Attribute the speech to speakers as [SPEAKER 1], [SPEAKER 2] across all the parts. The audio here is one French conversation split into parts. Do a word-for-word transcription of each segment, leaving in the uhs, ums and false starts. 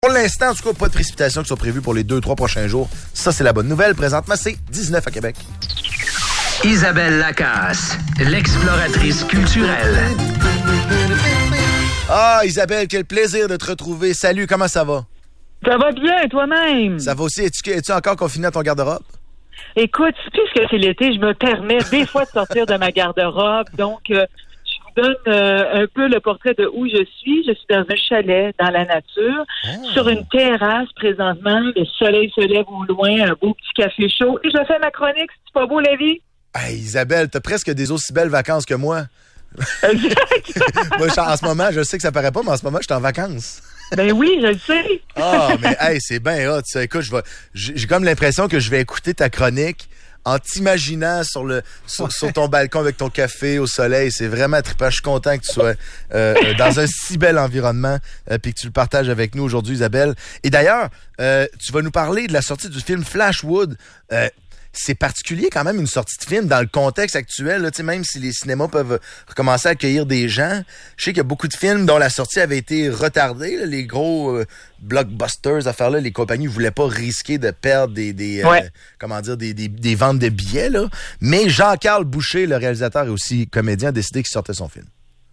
[SPEAKER 1] Pour l'instant, en tout cas, pas de précipitations qui sont prévues pour les deux, trois prochains jours. Ça, c'est la bonne nouvelle. Présentement, c'est dix-neuf à Québec.
[SPEAKER 2] Isabelle Lacasse, l'exploratrice culturelle.
[SPEAKER 1] Ah, Isabelle, quel plaisir de te retrouver. Salut, comment ça va?
[SPEAKER 3] Ça va bien, toi-même?
[SPEAKER 1] Ça va aussi. Es-tu, es-tu encore confiné à ton garde-robe?
[SPEAKER 3] Écoute, puisque c'est l'été, je me permets des fois de sortir de ma garde-robe. Donc, euh, je vous donne euh, un peu le portrait de où je suis. Je suis dans un chalet, dans la nature, oh. sur une terrasse présentement. Le soleil se lève au loin, un beau petit café chaud. Et je fais ma chronique. C'est pas beau, la vie?
[SPEAKER 1] Hey, Isabelle, t'as presque des aussi belles vacances que moi. Moi, en ce moment, je sais que ça paraît pas, mais en ce moment, je suis en vacances.
[SPEAKER 3] Ben oui, je le sais.
[SPEAKER 1] Ah, mais hey, c'est bien hot. Ça. Écoute, je vais, j'ai comme l'impression que je vais écouter ta chronique en t'imaginant sur le sur, ouais. sur ton balcon avec ton café au soleil. C'est vraiment trippant. Je suis content que tu sois euh, dans un si bel environnement euh, puis que tu le partages avec nous aujourd'hui, Isabelle. Et d'ailleurs, euh, tu vas nous parler de la sortie du film Flashwood. Euh, C'est particulier quand même une sortie de film dans le contexte actuel, là, même si les cinémas peuvent recommencer à accueillir des gens. Je sais qu'il y a beaucoup de films dont la sortie avait été retardée. Là, les gros euh, blockbusters, affaires-là, les compagnies ne voulaient pas risquer de perdre des, des,
[SPEAKER 3] ouais.
[SPEAKER 1] euh, comment dire, des, des, des ventes de billets. Là. Mais Jean-Carl Boucher, le réalisateur et aussi comédien, a décidé qu'il sortait son film.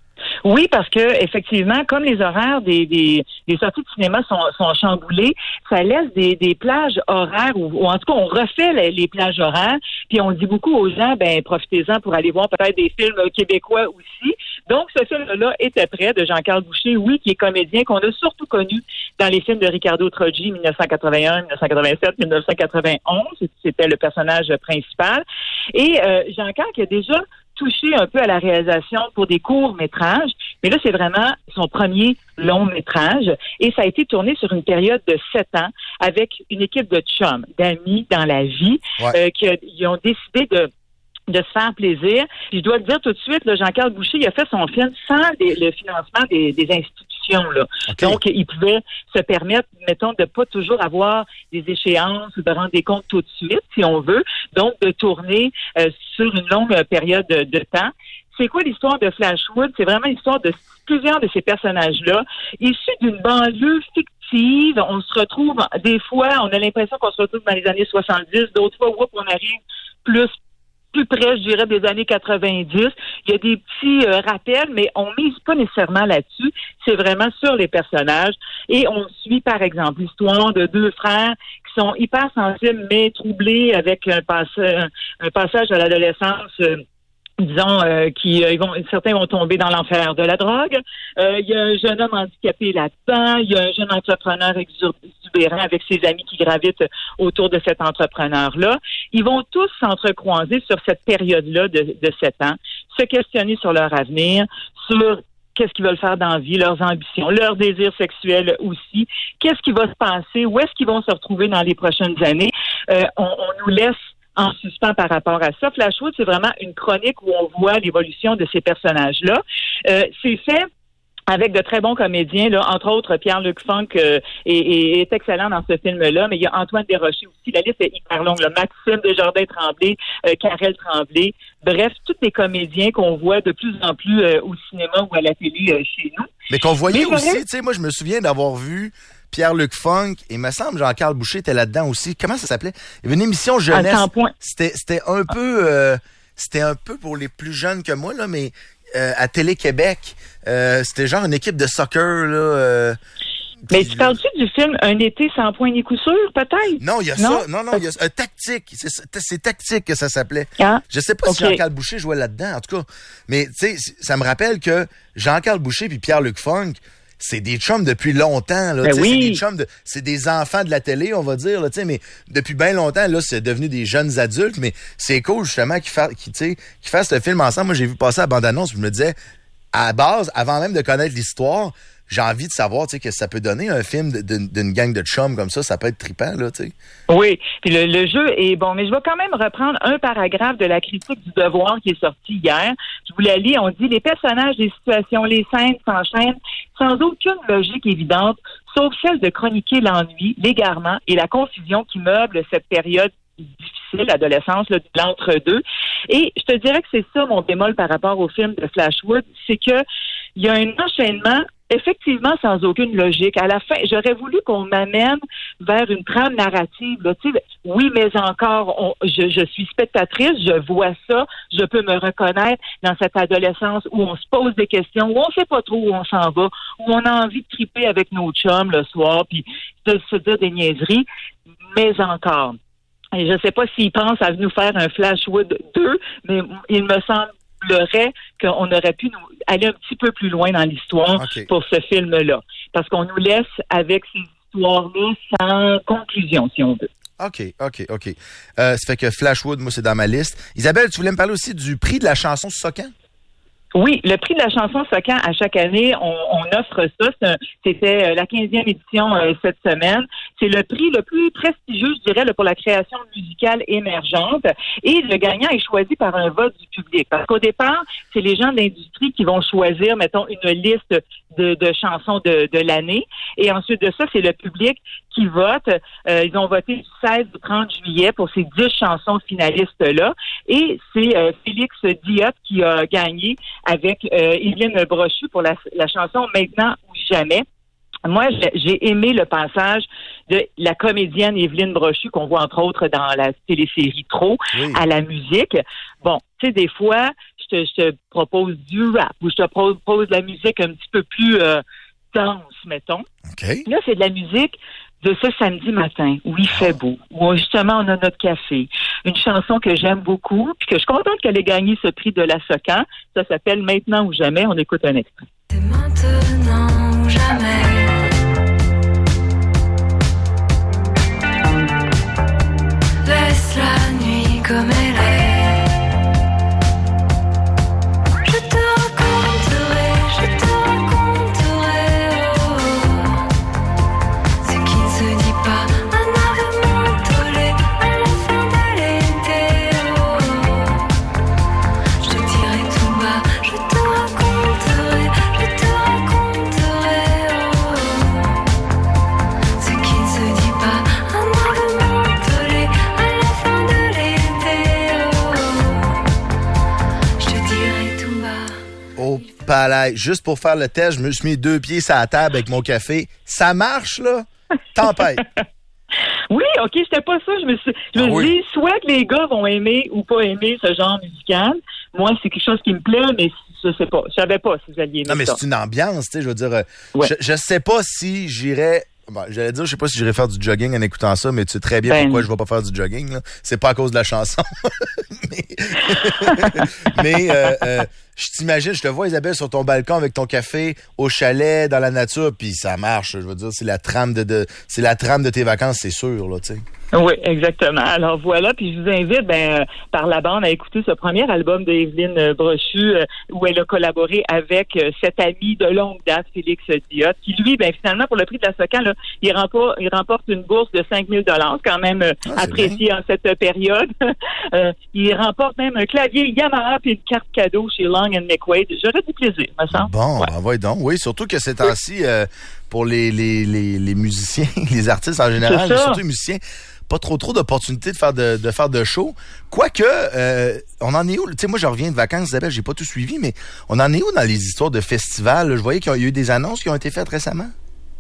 [SPEAKER 3] Oui, parce que effectivement, comme les horaires des, des, des sorties de cinéma sont, sont chamboulés, ça laisse des, des plages horaires, ou, ou en tout cas, on refait les, les plages horaires, puis on dit beaucoup aux gens, ben profitez-en pour aller voir peut-être des films québécois aussi. Donc, ce film-là était prêt, de Jean-Carl Boucher, oui, qui est comédien, qu'on a surtout connu dans les films de Ricardo Troggi, dix-neuf cent quatre-vingt-un, dix-neuf cent quatre-vingt-sept, dix-neuf cent quatre-vingt-onze, c'était le personnage principal. Et euh, Jean-Carl qui a déjà touché un peu à la réalisation pour des courts-métrages, mais là, c'est vraiment son premier long-métrage et ça a été tourné sur une période de sept ans avec une équipe de chums, d'amis dans la vie, ouais. euh, qui a, ils ont décidé de de se faire plaisir. Puis je dois te dire tout de suite, là, Jean-Carl Boucher, il a fait son film sans des, le financement des, des institutions. Là. Okay. Donc, il pouvait se permettre, mettons, de pas toujours avoir des échéances ou de rendre des comptes tout de suite, si on veut. Donc, de tourner euh, sur une longue période de, de temps. C'est quoi l'histoire de Flashwood? C'est vraiment l'histoire de plusieurs de ces personnages-là, issus d'une banlieue fictive. On se retrouve, des fois, on a l'impression qu'on se retrouve dans les années soixante-dix, d'autres fois, oups, on arrive plus plus près, je dirais, des années quatre-vingt-dix. Il y a des petits euh, rappels, mais on mise pas nécessairement là-dessus. C'est vraiment sur les personnages. Et on suit, par exemple, l'histoire de deux frères qui sont hyper sensibles, mais troublés avec un, passe- un passage à l'adolescence euh, disons, euh, qui euh, ils vont, certains vont tomber dans l'enfer de la drogue. Euh, il y a un jeune homme handicapé là-dedans. Il y a un jeune entrepreneur exubérant avec ses amis qui gravitent autour de cet entrepreneur-là. Ils vont tous s'entrecroiser sur cette période-là de, de sept ans, se questionner sur leur avenir, sur qu'est-ce qu'ils veulent faire dans la vie, leurs ambitions, leurs désirs sexuels aussi. Qu'est-ce qui va se passer? Où est-ce qu'ils vont se retrouver dans les prochaines années? Euh, on, on nous laisse en suspens par rapport à ça. Flashwood, c'est vraiment une chronique où on voit l'évolution de ces personnages-là. Euh, c'est fait avec de très bons comédiens, là, entre autres Pierre-Luc Funk euh, est, est, est excellent dans ce film-là, mais il y a Antoine Desrochers aussi. La liste est hyper longue. Là. Maxime Desjardins-Tremblay, euh, Karel Tremblay, bref, tous les comédiens qu'on voit de plus en plus euh, au cinéma ou à la télé euh, chez nous.
[SPEAKER 1] Mais qu'on voyait mais aussi, tu sais, moi je me souviens d'avoir vu Pierre-Luc Funk, et il me semble Jean-Carl Boucher était là-dedans aussi. Comment ça s'appelait? Il y avait une émission jeunesse. C'était, c'était un peu euh, c'était un peu pour les plus jeunes que moi, là, mais euh, à Télé-Québec, euh, c'était genre une équipe de soccer, là. Euh,
[SPEAKER 3] mais tu parles-tu du film Un été sans point ni coup sûr, peut-être?
[SPEAKER 1] Non, il y a non? ça. Non, non, il y a un tactique. C'est, c'est tactique que ça s'appelait.
[SPEAKER 3] Ah,
[SPEAKER 1] je sais pas okay. si Jean-Carl Boucher jouait là-dedans, en tout cas. Mais tu sais, ça me rappelle que Jean-Carl Boucher puis Pierre-Luc Funk, c'est des chums depuis longtemps, là.
[SPEAKER 3] Ben oui.
[SPEAKER 1] C'est des chums de, c'est des enfants de la télé, on va dire, là, tu sais, mais depuis bien longtemps, là, c'est devenu des jeunes adultes, mais c'est cool, justement, qu'ils fassent, qu'ils, tu sais, qu'ils fassent ce film ensemble. Moi, j'ai vu passer la bande-annonce, je me disais, à la base, avant même de connaître l'histoire, j'ai envie de savoir, tu sais, que ça peut donner un film de, de, d'une gang de chums comme ça, ça peut être trippant, là, tu sais.
[SPEAKER 3] Oui, puis le, le jeu est bon, mais je vais quand même reprendre un paragraphe de la critique du Devoir qui est sorti hier. Je vous la lis, on dit « Les personnages, les situations, les scènes s'enchaînent sans aucune logique évidente, sauf celle de chroniquer l'ennui, l'égarement et la confusion qui meuble cette période difficile, l'adolescence, là, de l'entre-deux. » Et je te dirais que c'est ça mon bémol par rapport au film de Flashwood, c'est que il y a un enchaînement effectivement sans aucune logique. À la fin, j'aurais voulu qu'on m'amène vers une trame narrative. Là. Tu sais, oui, mais encore, on, je, je suis spectatrice, je vois ça, je peux me reconnaître dans cette adolescence où on se pose des questions, où on sait pas trop où on s'en va, où on a envie de triper avec nos chums le soir, puis de se dire des niaiseries, mais encore. Et je sais pas s'ils pensent à nous faire un Flashwood deux, mais il me semblerait qu'on aurait pu nous aller un petit peu plus loin dans l'histoire okay. pour ce film-là. Parce qu'on nous laisse avec ces histoires-là sans conclusion, si on veut.
[SPEAKER 1] OK, OK, OK. Euh, ça fait que Flashwood, moi, c'est dans ma liste. Isabelle, tu voulais me parler aussi du prix de la chanson Socan?
[SPEAKER 3] Oui, le prix de la chanson Socan, à chaque année, on, on offre ça. C'est un, c'était la quinzième édition euh, cette semaine. C'est le prix le plus prestigieux, je dirais, là, pour la création musicale émergente. Et le gagnant est choisi par un vote du public. Parce qu'au départ, c'est les gens de l'industrie qui vont choisir, mettons, une liste de, de chansons de, de l'année. Et ensuite de ça, c'est le public qui vote. Euh, ils ont voté du seize au trente juillet pour ces dix chansons finalistes-là. Et c'est euh, Félix Diop qui a gagné avec euh, Évelyne Brochu pour la, la chanson « Maintenant ou jamais ». Moi, j'ai aimé le passage de la comédienne Évelyne Brochu, qu'on voit entre autres dans la télésérie Trop, oui. à la musique. Bon, tu sais, des fois, je te, je te propose du rap ou je te propose de la musique un petit peu plus euh, dense, mettons.
[SPEAKER 1] Okay.
[SPEAKER 3] Là, c'est de la musique de ce samedi matin, où il fait beau, où justement on a notre café. Une chanson que j'aime beaucoup, puis que je suis contente qu'elle ait gagné ce prix de la Socan. Ça s'appelle « Maintenant ou jamais ». On écoute un extrait.
[SPEAKER 4] C'est maintenant ou jamais. Laisse la nuit comme elle est. Je te raconterai, je te raconterai oh, ce qui ne se dit pas. Un ave mentolé à la fin de l'été oh, je te dirai tout bas, je te raconterai, je te raconterai oh, ce qui ne se dit pas. Un ave mentolé à la fin de l'été oh, je te dirai tout bas.
[SPEAKER 1] Au palais. Juste pour faire le test, je me suis mis deux pieds sur la table avec mon café. Ça marche, là? Tempête.
[SPEAKER 3] Oui, OK, c'était pas ça. Je me suis, je me
[SPEAKER 1] Ah oui.
[SPEAKER 3] dis, soit que les gars vont aimer ou pas aimer ce genre musical. Moi, c'est quelque chose qui me plaît, mais je sais pas. Je savais pas si vous alliez aimer
[SPEAKER 1] Non, mais
[SPEAKER 3] ça.
[SPEAKER 1] c'est une ambiance, tu sais, je veux dire. euh,
[SPEAKER 3] Ouais.
[SPEAKER 1] Je, je sais pas si j'irais. Bon, j'allais dire, je sais pas si j'irais faire du jogging en écoutant ça, mais tu sais très bien
[SPEAKER 3] Ben,
[SPEAKER 1] pourquoi je vais pas faire du jogging, là. C'est pas à cause de la chanson. mais mais euh, euh, je t'imagine, je te vois, Isabelle, sur ton balcon avec ton café au chalet, dans la nature, puis ça marche. Je veux dire, c'est la trame de, de c'est la trame de tes vacances, c'est sûr, là, tu sais.
[SPEAKER 3] Oui, exactement. Alors voilà, puis je vous invite ben, euh, par la bande à écouter ce premier album d'Évelyne Brochu euh, où elle a collaboré avec euh, cet ami de longue date, Félix Diop, qui lui, ben finalement, pour le prix de la Socan, là, il remporte, il remporte une bourse de cinq mille dollars, quand même euh,
[SPEAKER 1] Ah,
[SPEAKER 3] appréciée en cette période. euh, il remporte même un clavier Yamaha puis une carte cadeau chez Long and McQuaid. J'aurais du plaisir, me semble.
[SPEAKER 1] Bon,
[SPEAKER 3] Ouais.
[SPEAKER 1] ben voyons donc. Oui, surtout que ces temps-ci, euh, pour les, les, les, les musiciens, les artistes en général,
[SPEAKER 3] C'est ça.
[SPEAKER 1] surtout les musiciens, pas trop trop d'opportunités de faire de, de faire de show. Quoique, euh, on en est où? Tu sais, moi, je reviens de vacances, Isabelle, j'ai pas tout suivi, mais on en est où dans les histoires de festivals? Je voyais qu'il y a eu des annonces qui ont été faites récemment.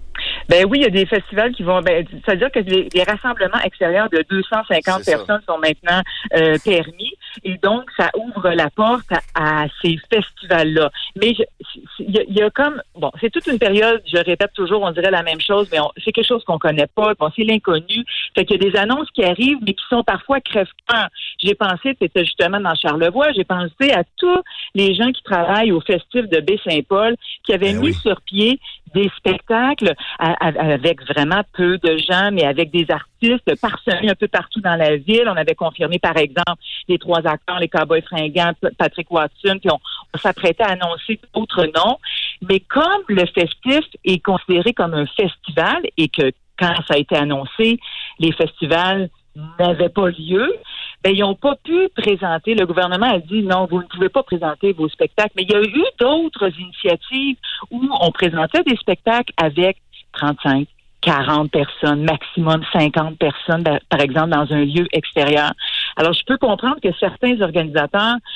[SPEAKER 3] Ben oui, il y a des festivals qui vont... Ben, c'est-à-dire que les, les rassemblements extérieurs de deux cent cinquante
[SPEAKER 1] C'est ça.
[SPEAKER 3] personnes sont maintenant euh, permis. Et donc, ça ouvre la porte à, à ces festivals-là. Mais je- il y, a- il y a comme... Bon, c'est toute une période, je répète toujours, on dirait la même chose, mais on- c'est quelque chose qu'on connaît pas. Bon, c'est l'inconnu. Fait qu'il y a des annonces qui arrivent, mais qui sont parfois crève-cœur. J'ai pensé, c'était justement dans Charlevoix, j'ai pensé à tous les gens qui travaillent au festif de Baie-Saint-Paul, qui avaient
[SPEAKER 1] Ben
[SPEAKER 3] mis
[SPEAKER 1] oui.
[SPEAKER 3] sur pied des spectacles à- à- avec vraiment peu de gens, mais avec des artistes parsemés un peu partout dans la ville. On avait confirmé, par exemple, les trois acteurs, les Cowboys fringants, P- Patrick Watson, puis on, on s'apprêtait à annoncer d'autres noms. Mais comme le festif est considéré comme un festival et que quand ça a été annoncé, les festivals n'avaient pas lieu, ben, ils n'ont pas pu présenter. Le gouvernement a dit non, vous ne pouvez pas présenter vos spectacles. Mais il y a eu d'autres initiatives où on présentait des spectacles avec trente-cinq, quarante personnes, maximum cinquante personnes, par exemple, dans un lieu extérieur. Alors, je peux comprendre que certains organisateurs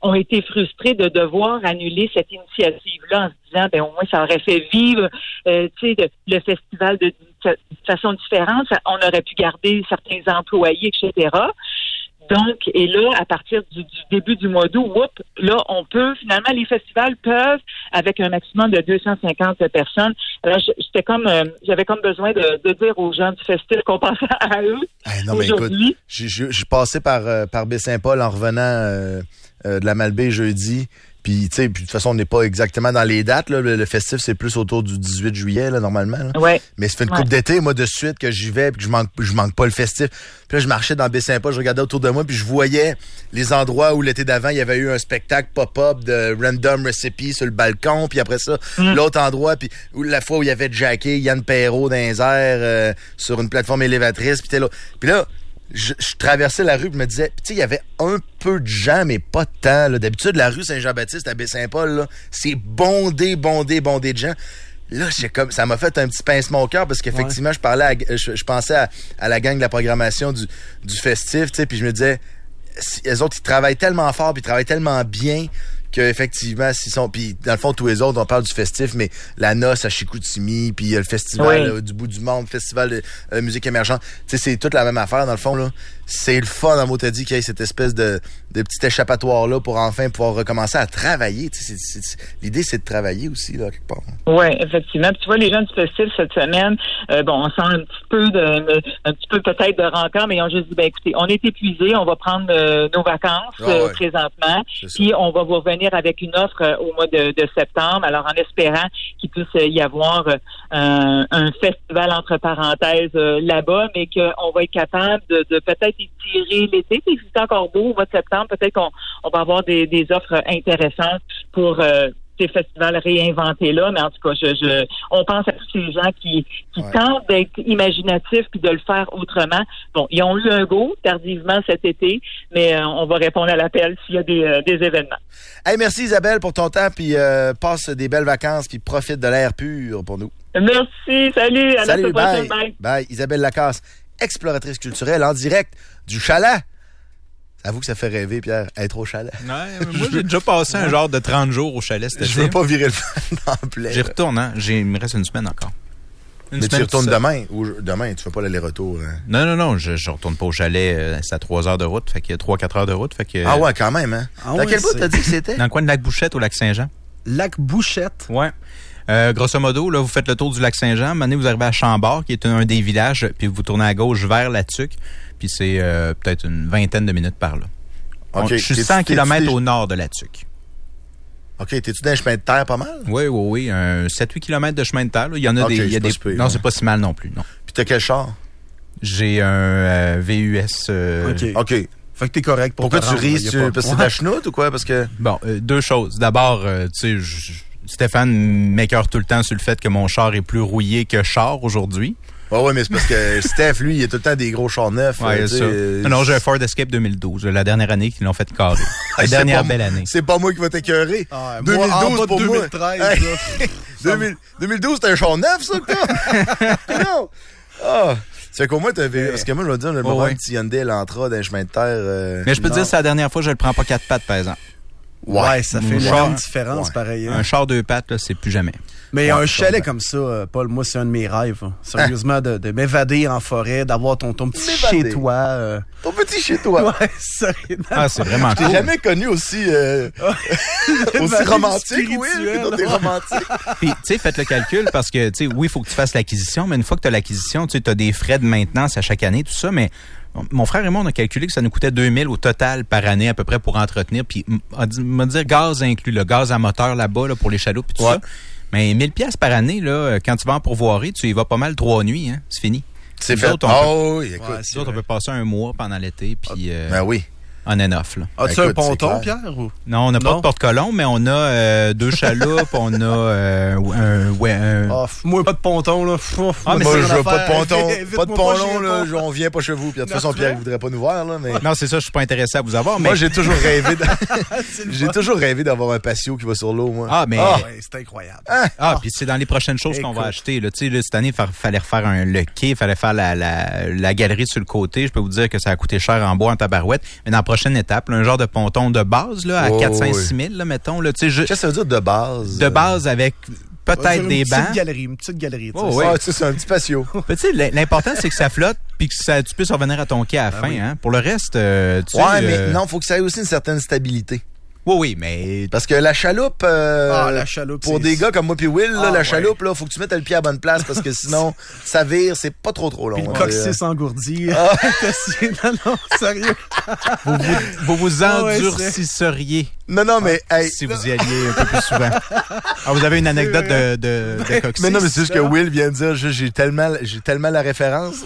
[SPEAKER 3] ont été frustrés de devoir annuler cette initiative-là en se disant, ben au moins ça aurait fait vivre, euh, tu sais, le festival de, de façon différente. Ça, on aurait pu garder certains employés, et cetera. Donc, et là, à partir du, du début du mois d'août, whoop, là, on peut, finalement, les festivals peuvent, avec un maximum de deux cent cinquante personnes. Alors, j'étais comme, euh, j'avais comme besoin de, de dire aux gens du festival qu'on pensait à eux.
[SPEAKER 1] Hey, non, mais écoute, j'ai, j'ai, j'ai passé par, euh, par Baie-Saint-Paul en revenant euh, euh, de la Malbaie jeudi. Puis, tu sais, puis de toute façon, on n'est pas exactement dans les dates. Là. Le, le festif, c'est plus autour du dix-huit juillet, là, normalement. Là.
[SPEAKER 3] Ouais.
[SPEAKER 1] Mais ça fait une
[SPEAKER 3] ouais.
[SPEAKER 1] couple d'été, moi, de suite, que j'y vais puis que je manque, je manque pas le festif. Puis là, je marchais dans Baie-Saint-Paul, je regardais autour de moi, puis je voyais les endroits où l'été d'avant, il y avait eu un spectacle pop-up de Random Recipe sur le balcon. Puis après ça, mm. l'autre endroit, puis la fois où il y avait Jackie, Yann Perrault dans les airs, euh, sur une plateforme élévatrice. Puis là, puis là Je, je traversais la rue et me disais, tu sais, il y avait un peu de gens, mais pas tant. Là. D'habitude, la rue Saint-Jean-Baptiste à Baie-Saint-Paul, là, c'est bondé, bondé, bondé de gens. Là, j'ai comme, ça m'a fait un petit pincement au cœur parce qu'effectivement, ouais. je parlais, à, je, je pensais à, à la gang de la programmation du, du festif, tu sais, puis je me disais, les autres, ils travaillent tellement fort, puis ils travaillent tellement bien qu'effectivement, s'ils sont... Puis, dans le fond, tous les autres, on parle du festif, mais la noce à Chicoutimi, puis le festival oui. là, du bout du monde, festival de euh, musique émergente, tu sais, c'est toute la même affaire, dans le fond, là. C'est le fun, en mot t'as dit, qu'il y ait cette espèce de, de petit échappatoire-là pour enfin pouvoir recommencer à travailler. Tu sais, c'est, c'est, l'idée, c'est de travailler aussi, là, quelque part.
[SPEAKER 3] Oui, effectivement. Puis tu vois, les gens du festival, cette semaine, euh, bon, on sent un petit peu de, un petit peu peut-être de rancœur, mais ils ont juste dit, ben écoutez, on est épuisés, on va prendre euh, nos vacances ah, euh, ouais. présentement, puis on va vous revenir avec une offre euh, au mois de, de septembre, alors en espérant qu'il puisse y avoir euh, un, un festival entre parenthèses euh, là-bas, mais qu'on va être capable de, de peut-être étirer l'été. Si c'est encore beau au mois de septembre, peut-être qu'on on va avoir des, des offres intéressantes pour euh, ces festivals réinventés là, mais en tout cas, je, je, on pense à tous ces gens qui, qui ouais. tentent d'être imaginatifs puis de le faire autrement. Bon, ils ont eu un go tardivement cet été, mais euh, on va répondre à l'appel s'il y a des, euh, des événements.
[SPEAKER 1] Hey, merci Isabelle pour ton temps, puis euh, passe des belles vacances, puis profite de l'air pur pour nous.
[SPEAKER 3] Merci, salut, à
[SPEAKER 1] salut,
[SPEAKER 3] la
[SPEAKER 1] bye.
[SPEAKER 3] prochaine, bye.
[SPEAKER 1] Bye, Isabelle Lacasse, exploratrice culturelle en direct du chalet. Avoue que ça fait rêver, Pierre, être au chalet.
[SPEAKER 5] Ouais, moi, j'ai déjà passé un genre de trente jours au chalet cet été.
[SPEAKER 1] Je veux pas virer le fan en plein.
[SPEAKER 5] J'y retourne, hein. J'ai, il me reste une semaine encore. Une
[SPEAKER 1] Mais
[SPEAKER 5] semaine
[SPEAKER 1] tu retournes demain? Ou demain, tu fais pas l'aller-retour? Hein?
[SPEAKER 5] Non, non, non, je, je retourne pas au chalet. Euh, c'est à trois heures de route, fait qu'il y a trois quatre heures de route. Fait que,
[SPEAKER 1] ah ouais, quand même, hein?
[SPEAKER 6] Ah
[SPEAKER 1] Dans
[SPEAKER 6] ouais,
[SPEAKER 1] quel bout
[SPEAKER 6] c'est...
[SPEAKER 1] t'as dit que c'était?
[SPEAKER 5] Dans le coin de Lac-Bouchette au Lac-Saint-Jean.
[SPEAKER 6] Lac-Bouchette?
[SPEAKER 5] Ouais. Euh, grosso modo, là, vous faites le tour du Lac-Saint-Jean. Maintenant, vous arrivez à Chambord, qui est un, un des villages, puis vous tournez à gauche vers La Tuque, puis c'est euh, peut-être une vingtaine de minutes par là. Okay. Je suis cent kilomètres au nord de La Tuque.
[SPEAKER 1] OK. T'es-tu dans un chemin de terre pas mal?
[SPEAKER 5] Oui, oui, oui. Un sept huit kilomètres de chemin de terre. Là. Il y en a okay, des... Il y a des... Super, non, ouais. c'est pas si mal non plus. Non.
[SPEAKER 1] Puis t'as quel char?
[SPEAKER 5] J'ai un euh, V U S. Euh...
[SPEAKER 1] OK. OK. Fait
[SPEAKER 6] que t'es correct pour
[SPEAKER 1] Pourquoi tu ris? Tu... Pas... Parce que c'est de la chenoute ou quoi? Parce que...
[SPEAKER 5] Bon, euh, deux choses. D'abord, euh, tu sais, j... Stéphane m'écœure tout le temps sur le fait que mon char est plus rouillé que char aujourd'hui.
[SPEAKER 1] Ouais, ouais, mais c'est parce que Steph, lui, il a tout le temps des gros chars neufs.
[SPEAKER 5] Ouais, euh, ça. Euh, non, j'ai un Ford Escape deux mille douze, la dernière année qu'ils l'ont fait carrer. La dernière belle année.
[SPEAKER 1] C'est pas moi qui va t'écœurer.
[SPEAKER 6] Ah,
[SPEAKER 1] deux mille douze
[SPEAKER 6] moi,
[SPEAKER 1] pour
[SPEAKER 6] deux mille treize,
[SPEAKER 1] moi. Hey. deux mille, deux mille douze, c'était un char neuf, ça, quoi? Non. Ah. Ça fait qu'au moins, t'as vu. Parce que moi, je vais dire, le moment où petit Hyundai, elle entra dans un chemin de terre. Euh,
[SPEAKER 5] mais je peux te dire, c'est la dernière fois que je le prends pas quatre pattes, par exemple.
[SPEAKER 6] Ouais, ouais ça fait une grande différence, ouais. pareil. Hein.
[SPEAKER 5] Un char deux pattes, là, c'est plus jamais.
[SPEAKER 6] Mais
[SPEAKER 1] ouais,
[SPEAKER 6] un chalet comme ça, euh, Paul, moi, c'est un de mes rêves. Hein. Sérieusement, de, de m'évader en forêt, d'avoir ton, ton petit chez-toi. Euh...
[SPEAKER 1] Ton petit chez-toi.
[SPEAKER 6] Ouais, sérieusement.
[SPEAKER 5] Ah, c'est vraiment cool.
[SPEAKER 1] Je t'ai jamais connu aussi, euh, aussi romantique, oui. T'es romantique.
[SPEAKER 5] Puis, tu sais, faites le calcul parce que, tu sais, oui, il faut que tu fasses l'acquisition, mais une fois que tu as l'acquisition, tu sais, tu as des frais de maintenance à chaque année, tout ça, mais mon frère et moi, on a calculé que ça nous coûtait deux mille au total par année à peu près pour entretenir. Puis, m'a dit gaz inclus, le gaz à moteur là-bas là, pour les chaloupes et tout ouais. ça. Mais mille piastres par année, là, quand tu vas en pourvoirie, tu y vas pas mal trois nuits, hein. C'est fini.
[SPEAKER 1] C'est fait.
[SPEAKER 5] Autres,
[SPEAKER 1] oh, peut, oui, écoute.
[SPEAKER 5] Ouais, nous autres, on peut passer un mois pendant l'été, puis... Euh,
[SPEAKER 1] ben oui.
[SPEAKER 5] On est neuf, là.
[SPEAKER 6] As-tu un ponton, Pierre? Ou?
[SPEAKER 5] Non, on n'a pas de porte-colon, mais on a euh, deux chaloupes, on a euh, un... Ouais, un...
[SPEAKER 6] Oh, moi, pas de ponton, là.
[SPEAKER 1] Ah, mais moi, je veux pas de ponton. Pas de ponton, là. On vient pas chez vous. Puis de toute façon, Pierre, il voudrait pas nous voir, là. Mais...
[SPEAKER 5] Non, c'est ça, je suis pas intéressé à vous avoir. Mais...
[SPEAKER 1] Moi, j'ai toujours rêvé de... J'ai toujours rêvé d'avoir un patio qui va sur l'eau, moi.
[SPEAKER 5] Ah, mais...
[SPEAKER 6] Ah, ouais, c'est incroyable.
[SPEAKER 5] Ah, ah puis c'est dans les prochaines choses Écoute. qu'on va acheter, là. Tu sais, cette année, il fallait refaire un, le quai, il fallait faire la, la, la galerie sur le côté. Je peux vous dire que ça a coûté cher en bois, en tabarouette. Mais dans prochaine étape, là, un genre de ponton de base là, à
[SPEAKER 1] Oh,
[SPEAKER 5] quatre, cinq,
[SPEAKER 1] oui.
[SPEAKER 5] six mille, là, mettons. Là, tu sais, je-
[SPEAKER 1] Qu'est-ce que ça veut dire de base?
[SPEAKER 5] de base avec
[SPEAKER 6] On va
[SPEAKER 5] peut-être
[SPEAKER 6] dire
[SPEAKER 5] des
[SPEAKER 6] une
[SPEAKER 5] bancs.
[SPEAKER 6] petite galerie, une petite galerie. tu sais.
[SPEAKER 5] Oh, oui.
[SPEAKER 1] Ah, tu sais, c'est un petit patio.
[SPEAKER 5] Tu sais, l- l'important, c'est que ça flotte puis que ça, tu puisses revenir à ton quai à la fin.
[SPEAKER 6] oui.
[SPEAKER 5] Hein. Pour le reste, euh, tu sais...
[SPEAKER 1] Ouais, mais
[SPEAKER 5] euh,
[SPEAKER 1] non, faut que ça ait aussi une certaine stabilité.
[SPEAKER 5] Oui, oui, mais...
[SPEAKER 1] Parce que la chaloupe, euh,
[SPEAKER 6] Ah, la chaloupe,
[SPEAKER 1] pour
[SPEAKER 6] c'est-
[SPEAKER 1] des gars comme moi puis Will, là,
[SPEAKER 6] Ah,
[SPEAKER 1] la
[SPEAKER 6] ouais.
[SPEAKER 1] chaloupe, là, faut que tu mettes le pied à la bonne place parce que sinon, ça vire, c'est pas trop trop long.
[SPEAKER 6] Puis le
[SPEAKER 1] hein.
[SPEAKER 6] coccyx engourdi.
[SPEAKER 1] Ah.
[SPEAKER 6] T'as- non, non, sérieux.
[SPEAKER 5] Vous vous, vous, vous
[SPEAKER 6] Ah ouais,
[SPEAKER 5] endurcisseriez
[SPEAKER 1] Non, non, mais, hey,
[SPEAKER 5] si vous y alliez un peu plus souvent. Ah, vous avez une anecdote de, de, de coccyx?
[SPEAKER 1] mais non, mais c'est juste que Will vient de dire, je- j'ai tellement, j'ai tellement la référence.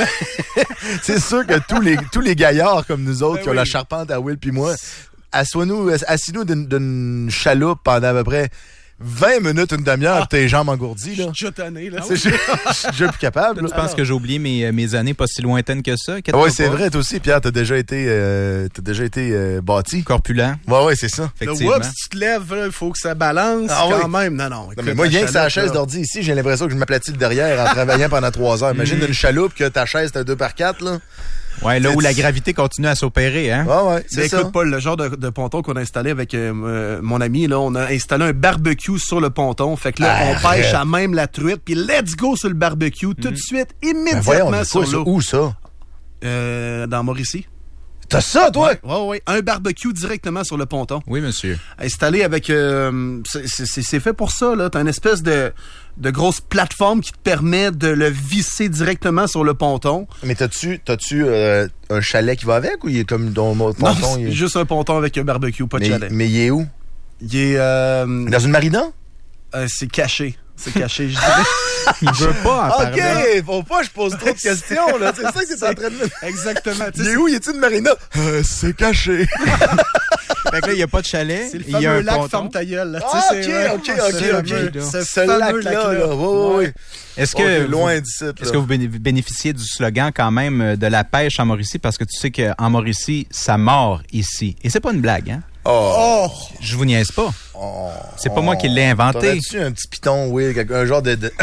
[SPEAKER 1] C'est sûr que tous les, tous les gaillards comme nous autres
[SPEAKER 6] Ben
[SPEAKER 1] qui ont
[SPEAKER 6] oui.
[SPEAKER 1] la charpente à Will puis moi, assois-nous, assis-nous d'une, d'une chaloupe pendant à peu près vingt minutes, une demi-heure, pis tes jambes engourdies, là.
[SPEAKER 6] Je suis déjà tanné, là.
[SPEAKER 1] C'est- Je je suis déjà plus capable, là.
[SPEAKER 5] Tu penses que j'ai oublié mes, mes années pas si lointaines que ça? Inquiète-toi
[SPEAKER 1] Oui, c'est
[SPEAKER 5] pas.
[SPEAKER 1] vrai, toi aussi, Pierre, t'as déjà été, euh, t'as déjà été euh, bâti.
[SPEAKER 5] Corpulent,
[SPEAKER 1] Ouais, ouais, c'est ça.
[SPEAKER 6] Le
[SPEAKER 5] effectivement.
[SPEAKER 6] whoops, tu te lèves, il faut que ça balance
[SPEAKER 1] Ah
[SPEAKER 6] quand
[SPEAKER 1] oui.
[SPEAKER 6] même. Non, non.
[SPEAKER 1] Non,
[SPEAKER 6] écoute,
[SPEAKER 1] mais moi,
[SPEAKER 6] la
[SPEAKER 1] rien que sa
[SPEAKER 6] chaloupe,
[SPEAKER 1] chaise
[SPEAKER 6] là.
[SPEAKER 1] d'ordi ici, j'ai l'impression que je m'aplatis le derrière en travaillant pendant trois heures. Imagine une chaloupe que ta chaise, c'est un deux par quatre, là.
[SPEAKER 5] Ouais, là où
[SPEAKER 1] C'est-
[SPEAKER 5] la gravité continue à s'opérer, hein?
[SPEAKER 1] Ouais, ouais,
[SPEAKER 6] Mais
[SPEAKER 1] c'est ça.
[SPEAKER 6] écoute, Paul, le genre de, de ponton qu'on a installé avec euh, euh, mon ami, là, on a installé un barbecue sur le ponton. Fait que là, on
[SPEAKER 1] Arrête.
[SPEAKER 6] pêche à même la truite, puis let's go sur le barbecue tout de suite,
[SPEAKER 1] Ben
[SPEAKER 6] immédiatement
[SPEAKER 1] voyons, mais
[SPEAKER 6] sur
[SPEAKER 1] quoi, ça?
[SPEAKER 6] l'eau.
[SPEAKER 1] Où ça?
[SPEAKER 6] Euh, dans Mauricie.
[SPEAKER 1] T'as ça, toi?
[SPEAKER 6] Ouais, ouais, ouais. Un barbecue directement sur le ponton.
[SPEAKER 5] Oui, monsieur.
[SPEAKER 6] Installé avec... euh, c'est- c'est c'est fait pour ça, là. T'as une espèce de, de grosse plateforme qui te permet de le visser directement sur le ponton.
[SPEAKER 1] Mais t'as-tu, t'as-tu euh, un chalet qui va avec ou il est comme dans mon ponton?
[SPEAKER 6] non,
[SPEAKER 1] il
[SPEAKER 6] c'est
[SPEAKER 1] est...
[SPEAKER 6] juste un ponton avec un barbecue, pas de
[SPEAKER 1] mais,
[SPEAKER 6] chalet.
[SPEAKER 1] mais il est où?
[SPEAKER 6] Il est... euh,
[SPEAKER 1] Dans une marina?
[SPEAKER 6] euh, c'est caché. C'est caché, je dirais.
[SPEAKER 5] Il veut pas en
[SPEAKER 1] OK,
[SPEAKER 5] parler.
[SPEAKER 1] faut pas que je pose trop de questions, là. C'est ça que t'es en train de me...
[SPEAKER 6] Exactement. Tu
[SPEAKER 1] Il
[SPEAKER 6] sais,
[SPEAKER 1] est où? Il est une marina? Euh, c'est caché.
[SPEAKER 5] Fait que là, il n'y a pas de chalet.
[SPEAKER 6] c'est le
[SPEAKER 5] Il y a
[SPEAKER 6] fameux
[SPEAKER 5] un
[SPEAKER 6] lac
[SPEAKER 5] ponton.
[SPEAKER 6] Ferme ta gueule, là. Tu
[SPEAKER 1] Ah,
[SPEAKER 6] sais,
[SPEAKER 1] OK,
[SPEAKER 6] c'est, ouais,
[SPEAKER 1] OK,
[SPEAKER 6] ce
[SPEAKER 1] OK,
[SPEAKER 6] fameux-
[SPEAKER 1] OK.
[SPEAKER 6] Ce
[SPEAKER 1] Ce
[SPEAKER 6] fameux
[SPEAKER 1] lac-là,
[SPEAKER 6] lac-là.
[SPEAKER 1] là. Ouais, ouais, ouais.
[SPEAKER 5] Est-ce
[SPEAKER 1] Ok,
[SPEAKER 5] que,
[SPEAKER 1] loin
[SPEAKER 5] vous-
[SPEAKER 1] d'ici, là.
[SPEAKER 5] est-ce que vous béné- bénéficiez du slogan quand même euh, de la pêche en Mauricie? Parce que tu sais qu'en Mauricie, ça mord ici. Et c'est pas une blague, hein?
[SPEAKER 1] Oh!
[SPEAKER 5] Je vous niaise pas.
[SPEAKER 1] Oh.
[SPEAKER 5] C'est pas moi qui l'ai inventé.
[SPEAKER 1] T'aurais-tu un petit piton, Will, quelque- un genre de... de...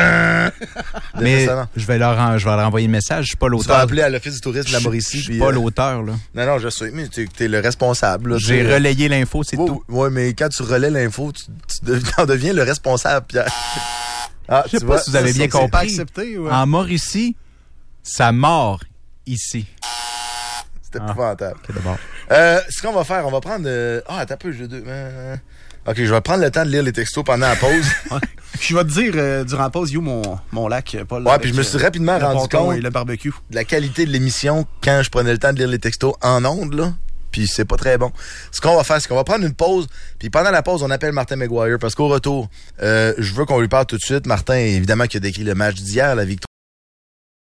[SPEAKER 1] de
[SPEAKER 5] Mais
[SPEAKER 1] restaurant?
[SPEAKER 5] je vais leur, en- je vais leur envoyer le message. Je suis pas
[SPEAKER 1] Tu vas
[SPEAKER 5] l'auteur.
[SPEAKER 1] appeler à l'Office du tourisme de la
[SPEAKER 5] Je-
[SPEAKER 1] Mauricie.
[SPEAKER 5] Je suis
[SPEAKER 1] puis,
[SPEAKER 5] pas
[SPEAKER 1] euh,
[SPEAKER 5] l'auteur, là.
[SPEAKER 1] Non, non, je sais, mais t'es, t'es le responsable. là,
[SPEAKER 5] J'ai
[SPEAKER 1] tu sais.
[SPEAKER 5] relayé l'info, c'est
[SPEAKER 1] Ouais,
[SPEAKER 5] tout.
[SPEAKER 1] ouais, mais quand tu relais l'info, tu, tu dev- en deviens le responsable, Pierre. Ah,
[SPEAKER 5] Je sais
[SPEAKER 1] tu
[SPEAKER 5] pas
[SPEAKER 1] vois,
[SPEAKER 5] si vous avez
[SPEAKER 1] ça,
[SPEAKER 5] bien
[SPEAKER 1] c'est-
[SPEAKER 6] Pas
[SPEAKER 5] compris.
[SPEAKER 6] accepté, ouais.
[SPEAKER 5] En Mauricie, ça mord ici.
[SPEAKER 1] C'était
[SPEAKER 5] Ah.
[SPEAKER 1] épouvantable.
[SPEAKER 5] Ok, d'abord.
[SPEAKER 1] Euh, ce qu'on va faire, on va prendre... euh, Ah, attends un peu, je... deux- euh, OK, je vais prendre le temps de lire les textos pendant la pause.
[SPEAKER 6] Puis je vais te dire, euh, durant la pause, you, mon, mon lac, Paul.
[SPEAKER 1] Ouais,
[SPEAKER 6] avec,
[SPEAKER 1] puis je me suis
[SPEAKER 6] euh,
[SPEAKER 1] rapidement
[SPEAKER 6] le
[SPEAKER 1] rendu
[SPEAKER 6] ponton
[SPEAKER 1] compte
[SPEAKER 6] et le barbecue.
[SPEAKER 1] de la qualité de l'émission quand je prenais le temps de lire les textos en ondes, là. Puis c'est pas très bon. Ce qu'on va faire, c'est qu'on va prendre une pause. Puis pendant la pause, on appelle Martin McGuire parce qu'au retour, euh, je veux qu'on lui parle tout de suite. Martin, évidemment, qui a décrit le match d'hier, la victoire.